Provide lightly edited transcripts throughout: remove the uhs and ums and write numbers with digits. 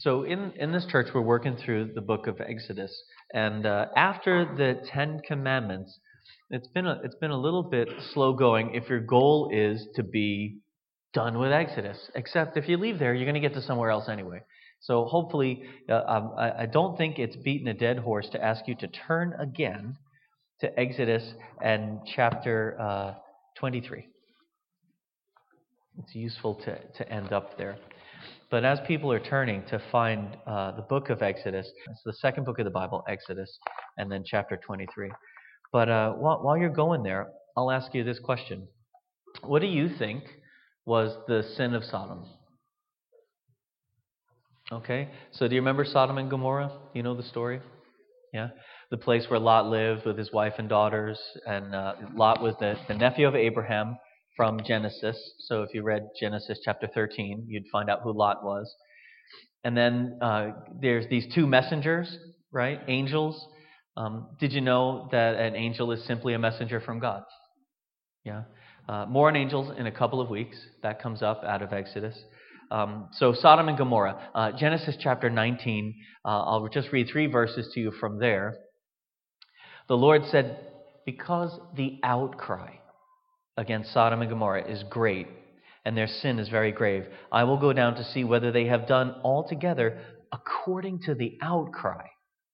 So in this church, we're working through the book of Exodus, and after the Ten Commandments, it's been a little bit slow going if your goal is to be done with Exodus. Except if you leave there, you're going to get to somewhere else anyway. So hopefully, I don't think it's beating a dead horse to ask you to turn again to Exodus and chapter 23. It's useful to end up there. But as people are turning to find the book of Exodus, it's the second book of the Bible, Exodus, and then chapter 23. But while you're going there, I'll ask you this question. What do you think was the sin of Sodom? Okay, so do you remember Sodom and Gomorrah? You know the story? Yeah? The place where Lot lived with his wife and daughters, and Lot was the nephew of Abraham from Genesis. So if you read Genesis chapter 13, you'd find out who Lot was. And then there's these two messengers, right? Angels. Did you know that an angel is simply a messenger from God? Yeah. More on angels in a couple of weeks. That comes up out of Exodus. So Sodom and Gomorrah. Genesis chapter 19. I'll just read 3 verses to you from there. The Lord said, because the outcry against Sodom and Gomorrah is great, and their sin is very grave, I will go down to see whether they have done altogether according to the outcry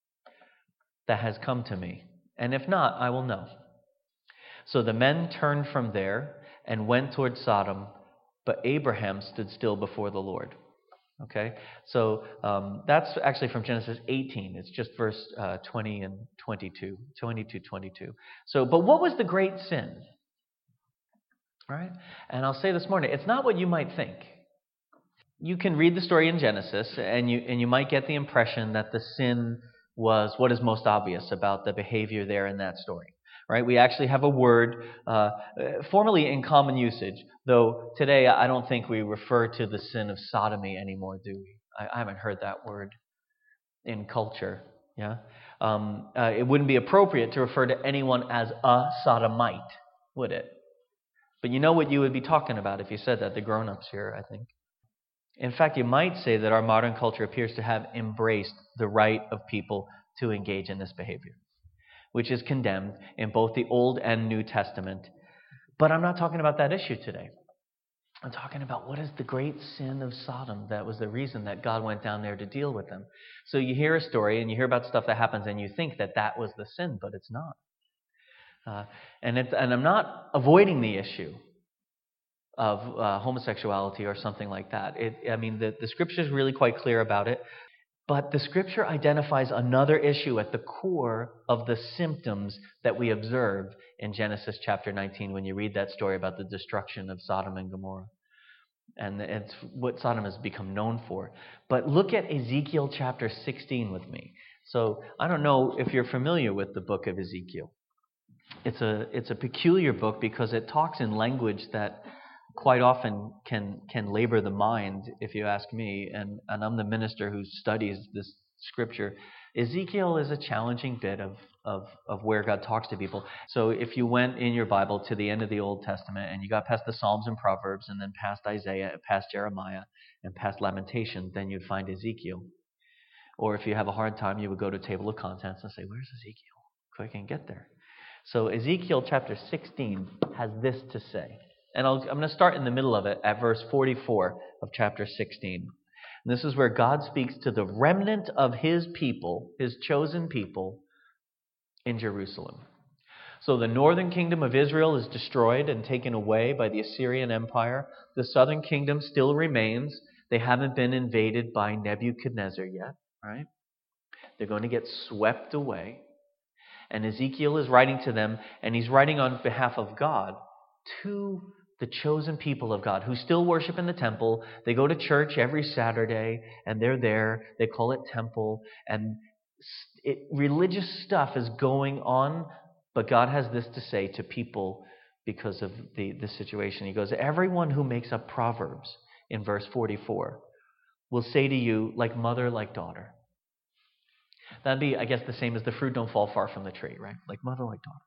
that has come to me. And if not, I will know. So the men turned from there and went toward Sodom, but Abraham stood still before the Lord. Okay, so that's actually from Genesis 18. It's just verse 20 and 22. So, but what was the great sin? Right? And I'll say this morning, it's not what you might think. You can read the story in Genesis, and you might get the impression that the sin was what is most obvious about the behavior there in that story. Right? We actually have a word formerly in common usage, though today I don't think we refer to the sin of sodomy anymore, do we? I haven't heard that word in culture. Yeah, it wouldn't be appropriate to refer to anyone as a sodomite, would it? But you know what you would be talking about if you said that, the grown-ups here, I think. In fact, you might say that our modern culture appears to have embraced the right of people to engage in this behavior, which is condemned in both the Old and New Testament. But I'm not talking about that issue today. I'm talking about what is the great sin of Sodom that was the reason that God went down there to deal with them. So you hear a story and you hear about stuff that happens and you think that that was the sin, but it's not. And I'm not avoiding the issue of homosexuality or something like that. The Scripture is really quite clear about it. But the Scripture identifies another issue at the core of the symptoms that we observe in Genesis chapter 19 when you read that story about the destruction of Sodom and Gomorrah. And it's what Sodom has become known for. But look at Ezekiel chapter 16 with me. So I don't know if you're familiar with the book of Ezekiel. It's a peculiar book because it talks in language that quite often can labor the mind, if you ask me, and I'm the minister who studies this scripture. Ezekiel is a challenging bit of where God talks to people. So if you went in your Bible to the end of the Old Testament and you got past the Psalms and Proverbs and then past Isaiah, past Jeremiah, and past Lamentation, then you'd find Ezekiel. Or if you have a hard time, you would go to table of contents and say, where's Ezekiel? Quick and get there. So Ezekiel chapter 16 has this to say. And I'm going to start in the middle of it at verse 44 of chapter 16. And this is where God speaks to the remnant of His people, His chosen people, in Jerusalem. So the northern kingdom of Israel is destroyed and taken away by the Assyrian Empire. The southern kingdom still remains. They haven't been invaded by Nebuchadnezzar yet, right? They're going to get swept away. And Ezekiel is writing to them, and he's writing on behalf of God to the chosen people of God who still worship in the temple. They go to church every Saturday, and they're there. They call it temple, and religious stuff is going on, but God has this to say to people because of the situation. He goes, everyone who makes up Proverbs, in verse 44, will say to you, like mother, like daughter. That'd be, I guess, the same as the fruit don't fall far from the tree, right? Like mother, like daughter.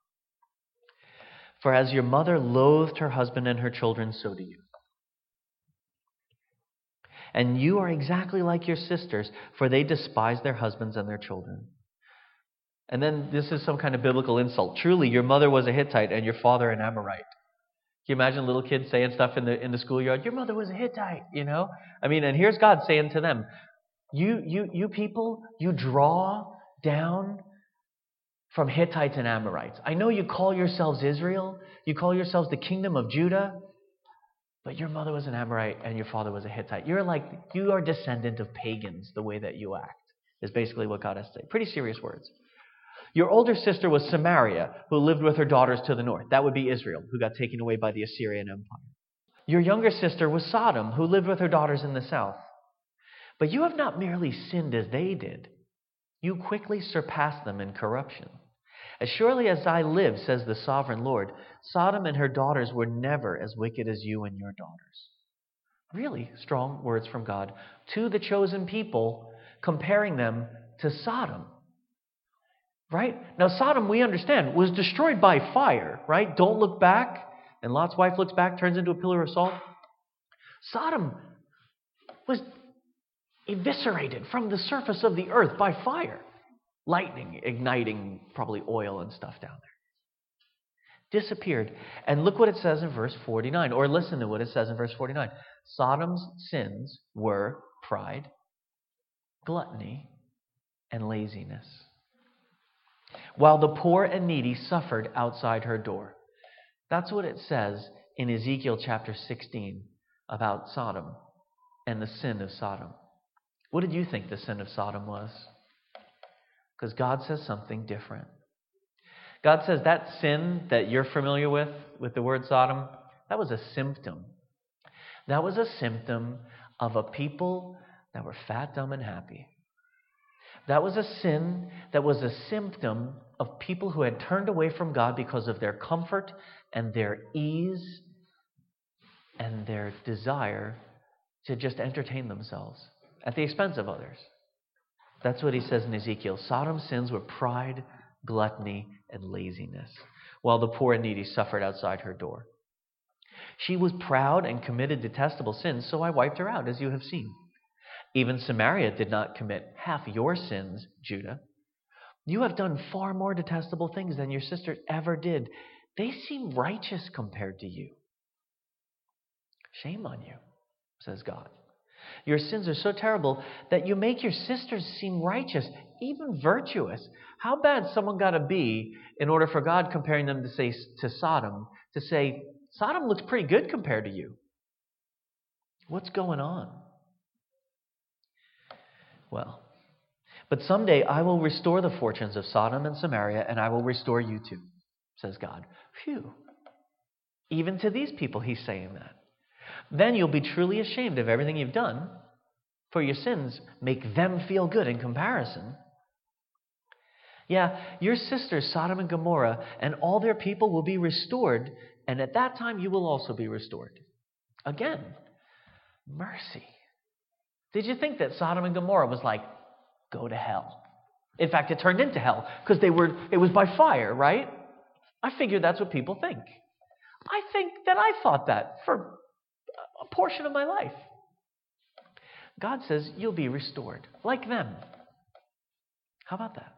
For as your mother loathed her husband and her children, so do you. And you are exactly like your sisters, for they despise their husbands and their children. And then this is some kind of biblical insult. Truly, your mother was a Hittite and your father an Amorite. Can you imagine little kids saying stuff in the schoolyard? Your mother was a Hittite, I mean, and here's God saying to them, you people, you draw down from Hittites and Amorites. I know you call yourselves Israel. You call yourselves the kingdom of Judah. But your mother was an Amorite and your father was a Hittite. You are descendant of pagans the way that you act, is basically what God has to say. Pretty serious words. Your older sister was Samaria, who lived with her daughters to the north. That would be Israel, who got taken away by the Assyrian Empire. Your younger sister was Sodom, who lived with her daughters in the south. But you have not merely sinned as they did. You quickly surpassed them in corruption. As surely as I live, says the sovereign Lord, Sodom and her daughters were never as wicked as you and your daughters. Really strong words from God to the chosen people, comparing them to Sodom. Right? Now, Sodom, we understand, was destroyed by fire, right? Don't look back. And Lot's wife looks back, turns into a pillar of salt. Sodom was eviscerated from the surface of the earth by fire. Lightning, igniting probably oil and stuff down there. Disappeared. And look what it says in verse 49. Or listen to what it says in verse 49. Sodom's sins were pride, gluttony, and laziness, while the poor and needy suffered outside her door. That's what it says in Ezekiel chapter 16 about Sodom and the sin of Sodom. What did you think the sin of Sodom was? Because God says something different. God says that sin that you're familiar with the word Sodom, that was a symptom. That was a symptom of a people that were fat, dumb, and happy. That was a sin that was a symptom of people who had turned away from God because of their comfort and their ease and their desire to just entertain themselves at the expense of others. That's what he says in Ezekiel. Sodom's sins were pride, gluttony, and laziness, while the poor and needy suffered outside her door. She was proud and committed detestable sins, so I wiped her out, as you have seen. Even Samaria did not commit half your sins, Judah. You have done far more detestable things than your sisters ever did. They seem righteous compared to you. Shame on you, says God. Your sins are so terrible that you make your sisters seem righteous, even virtuous. How bad someone got to be in order for God comparing them to Sodom, to say, Sodom looks pretty good compared to you. What's going on? Well, but someday I will restore the fortunes of Sodom and Samaria, and I will restore you too, says God. Phew. Even to these people, he's saying that. Then you'll be truly ashamed of everything you've done, for your sins make them feel good in comparison. Yeah, your sisters, Sodom and Gomorrah, and all their people will be restored, and at that time you will also be restored. Again, mercy. Did you think that Sodom and Gomorrah was like, go to hell? In fact, it turned into hell, because it was by fire, right? I figured that's what people think. I think that I thought that for a portion of my life. God says you'll be restored like them. How about that?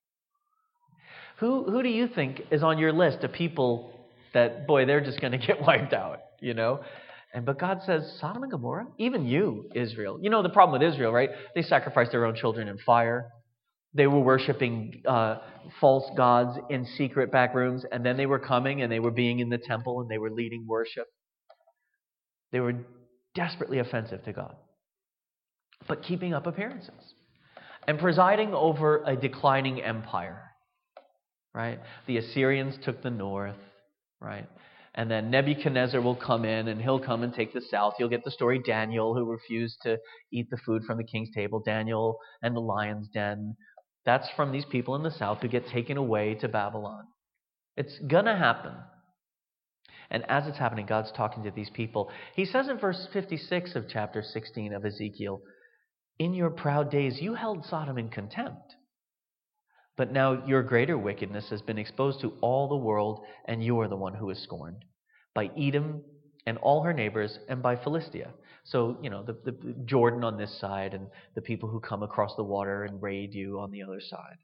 Who do you think is on your list of people that, boy, they're just going to get wiped out, But God says, Sodom and Gomorrah, even you, Israel. You know the problem with Israel, right? They sacrificed their own children in fire. They were worshiping false gods in secret back rooms, and then they were coming and they were being in the temple and they were leading worship. They were desperately offensive to God, but keeping up appearances and presiding over a declining empire, right? The Assyrians took the north, right? And then Nebuchadnezzar will come in and he'll come and take the south. You'll get the story Daniel, who refused to eat the food from the king's table. Daniel and the lion's den. That's from these people in the south who get taken away to Babylon. It's going to happen. And as it's happening, God's talking to these people. He says in verse 56 of chapter 16 of Ezekiel, in your proud days you held Sodom in contempt. But now your greater wickedness has been exposed to all the world, and you are the one who is scorned by Edom and all her neighbors, and by Philistia. So, the Jordan on this side and the people who come across the water and raid you on the other side.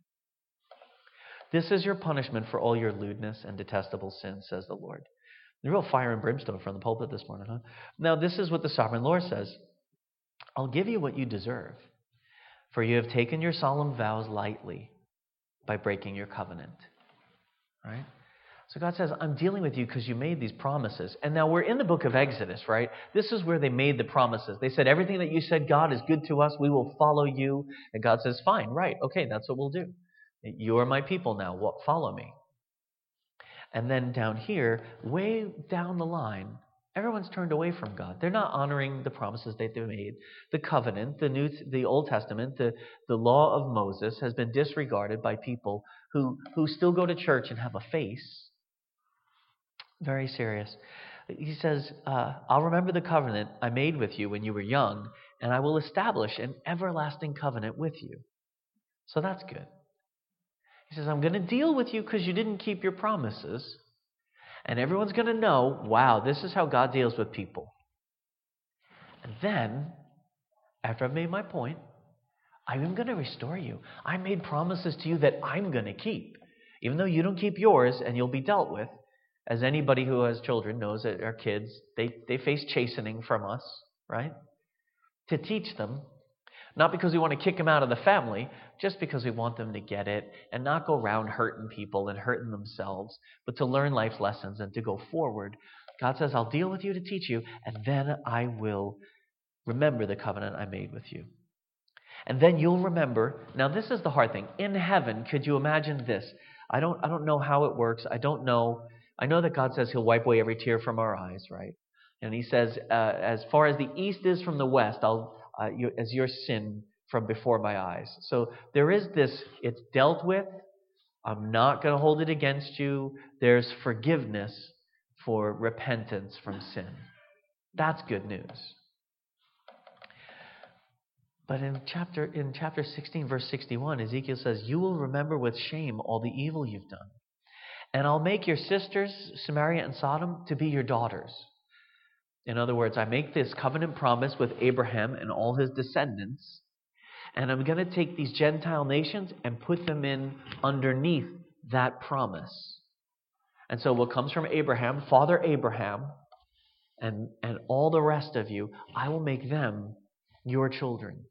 This is your punishment for all your lewdness and detestable sins, says the Lord. The real fire and brimstone from the pulpit this morning, huh? Now, this is what the sovereign Lord says. I'll give you what you deserve, for you have taken your solemn vows lightly by breaking your covenant. Right? So God says, I'm dealing with you because you made these promises. And now we're in the book of Exodus, right? This is where they made the promises. They said, everything that you said, God, is good to us. We will follow you. And God says, fine, right, okay, that's what we'll do. You are my people now. Follow me. And then down here, way down the line, everyone's turned away from God. They're not honoring the promises that they made. The covenant, the Old Testament, the law of Moses has been disregarded by people who still go to church and have a face. Very serious. He says, I'll remember the covenant I made with you when you were young, and I will establish an everlasting covenant with you. So that's good. He says, I'm going to deal with you because you didn't keep your promises. And everyone's going to know, wow, this is how God deals with people. And then, after I've made my point, I'm going to restore you. I made promises to you that I'm going to keep. Even though you don't keep yours and you'll be dealt with. As anybody who has children knows that our kids, they face chastening from us, right? To teach them. Not because we want to kick them out of the family, just because we want them to get it and not go around hurting people and hurting themselves, but to learn life lessons and to go forward. God says, I'll deal with you to teach you, and then I will remember the covenant I made with you. And then you'll remember, now this is the hard thing. In heaven, could you imagine this? I don't know how it works. I don't know. I know that God says he'll wipe away every tear from our eyes, right? And he says, as far as the east is from the west, as your sin from before my eyes. So there is this, it's dealt with. I'm not going to hold it against you. There's forgiveness for repentance from sin. That's good news. But in chapter 16, verse 61, Ezekiel says, you will remember with shame all the evil you've done. And I'll make your sisters, Samaria and Sodom, to be your daughters. In other words, I make this covenant promise with Abraham and all his descendants, and I'm going to take these Gentile nations and put them in underneath that promise. And so what comes from Abraham, Father Abraham, and all the rest of you, I will make them your children.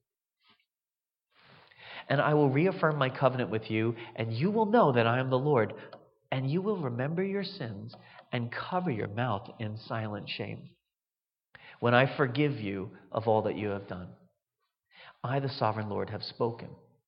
And I will reaffirm my covenant with you, and you will know that I am the Lord, and you will remember your sins and cover your mouth in silent shame. When I forgive you of all that you have done. I, the sovereign Lord, have spoken.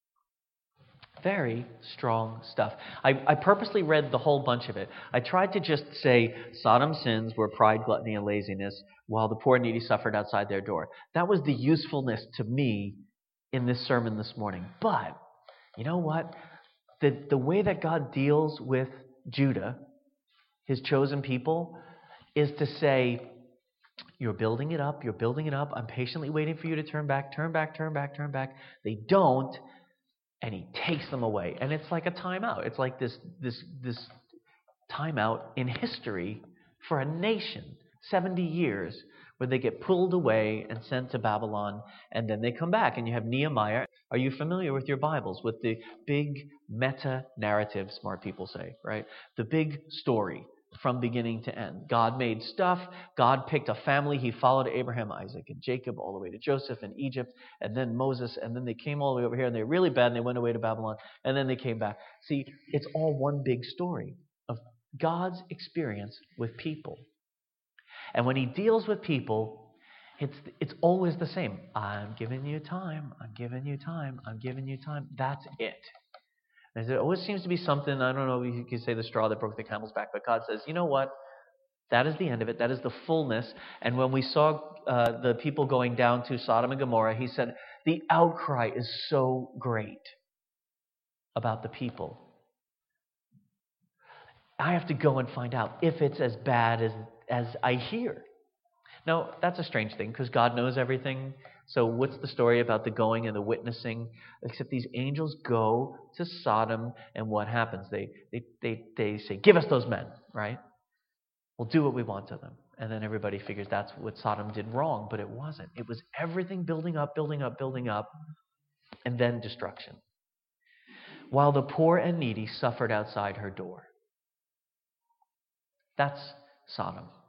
Very strong stuff. I purposely read the whole bunch of it. I tried to just say Sodom's sins were pride, gluttony, and laziness, while the poor and needy suffered outside their door. That was the usefulness to me in this sermon this morning. But, you know what? The way that God deals with Judah, his chosen people, is to say, you're building it up. I'm patiently waiting for you to turn back. They don't, and he takes them away. And it's like a timeout. It's like this timeout in history for a nation, 70 years, where they get pulled away and sent to Babylon, and then they come back. And you have Nehemiah. Are you familiar with your Bibles, with the big meta-narrative, smart people say, right? The big story. From beginning to end. God made stuff. God picked a family. He followed Abraham, Isaac, and Jacob all the way to Joseph and Egypt, and then Moses, and then they came all the way over here, and they're really bad, and they went away to Babylon, and then they came back. See, it's all one big story of God's experience with people. And when he deals with people, it's always the same. I'm giving you time. That's it. And there always seems to be something, I don't know if you could say the straw that broke the camel's back, but God says, you know what? That is the end of it. That is the fullness. And when we saw the people going down to Sodom and Gomorrah, he said, the outcry is so great about the people. I have to go and find out if it's as bad as I hear. Now, that's a strange thing because God knows everything. So what's the story about the going and the witnessing? Except these angels go to Sodom, and what happens? They say, give us those men, right? We'll do what we want to them. And then everybody figures that's what Sodom did wrong, but it wasn't. It was everything building up, and then destruction. While the poor and needy suffered outside her door. That's Sodom.